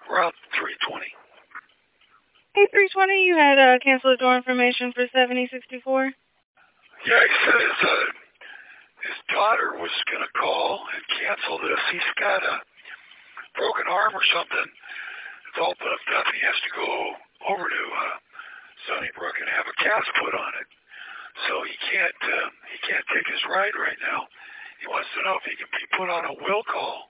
Route 320. Hey, 320, you had canceled door information for 7064? Yeah, he said his daughter was going to call and cancel this. He's got a broken arm or something. It's all buffed up. He has to go over to Sunnybrook and have a cast put on it. So he can't take his ride right now. He wants to know if he can be put on a will call.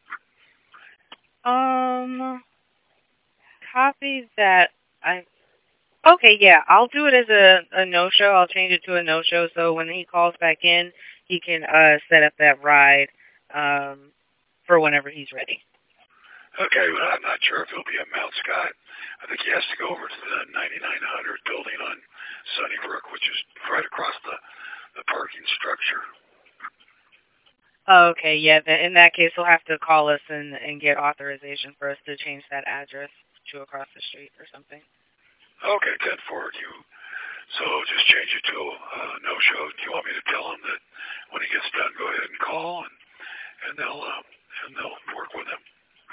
Copy that. Okay, yeah, I'll do it as a no-show. I'll change it to a no-show so when he calls back in, he can set up that ride for whenever he's ready. Okay, but I'm not sure if he'll be at Mount Scott. I think he has to go over to the 9900 building on Sunnybrook, which is right across the parking structure. Okay, yeah, in that case, he'll have to call us and get authorization for us to change that address to across the street or something. Okay, 10-4, so just change it to no-show. Do you want me to tell him that when he gets done, go ahead and call, and they'll work with him?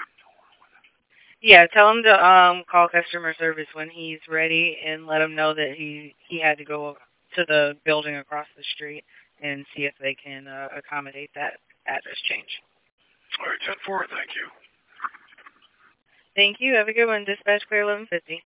Yeah, tell him to call customer service when he's ready and let him know that he had to go to the building across the street and see if they can accommodate that address change. All right, 10-4, thank you. Thank you. Have a good one. Dispatch Clear 1150.